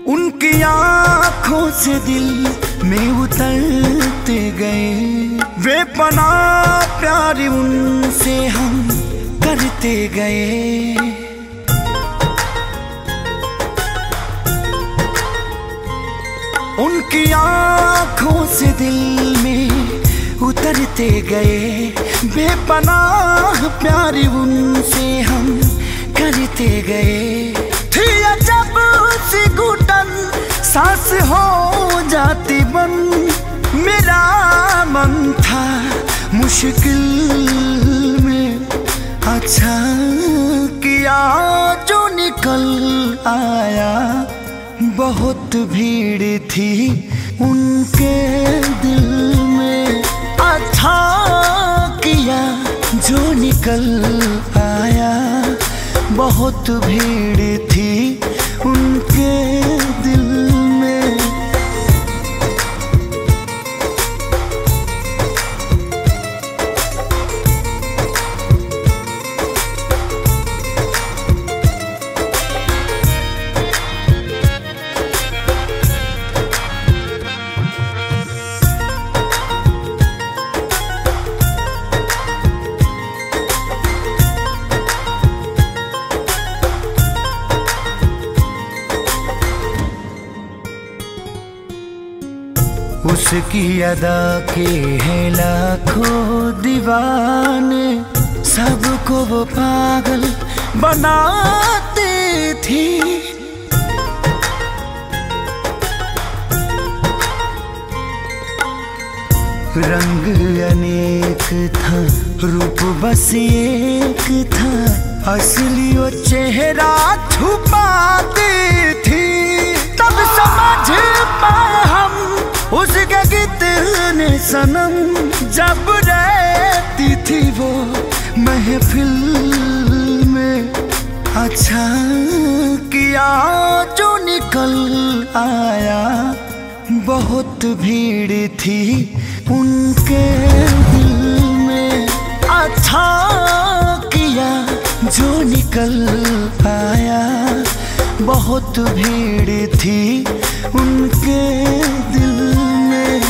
उनकी आंखों से दिल में उतरते गए, वे पनाह प्यार उनसे हम करते गए। उनकी आंखों से दिल में उतरते गए, बेपनाह प्यार उनसे हम करते गए। थी अजब सी घुटन सांस हो जाती बंद, मेरा मन था मुश्किल में, अच्छा किया जो निकल आया। बहुत भीड़ थी उनके दिल में, अच्छा किया जो निकल आया। बहुत भीड़ थी उनके दिल में। उसकी अदा के हैं लाखों दीवाने, सबको वो पागल बनाती थी। रंग अनेक था, रूप बस एक था, असली वो चेहरा छुपाती थी। तब समझ पाए हम उसके कितने सनम, जब रहती थी वो महफिल में। अच्छा किया जो निकल आया। बहुत भीड़ थी उनके दिल में, अच्छा किया जो निकल आया। बहुत भीड़ थी उनके दिल में।